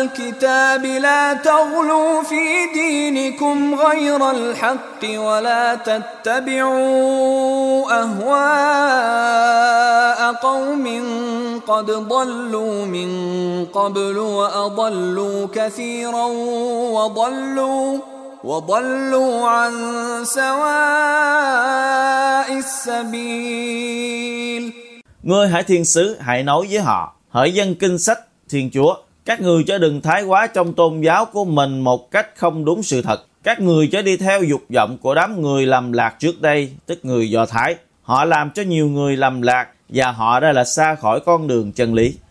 الكتاب لا تغلوا في دينكم غير الحق ولا تتبعوا أهواء قوم قد ضلوا من قبل وأضلوا كثيرا وضلوا عن سواء السبيل. Ngươi hãy thiên sứ, hãy nói với họ, hỡi dân kinh sách Thiên Chúa, các người chớ đừng thái quá trong tôn giáo của mình một cách không đúng sự thật. Các người chớ đi theo dục vọng của đám người lầm lạc trước đây, tức người Do Thái. Họ làm cho nhiều người lầm lạc và họ đã là xa khỏi con đường chân lý.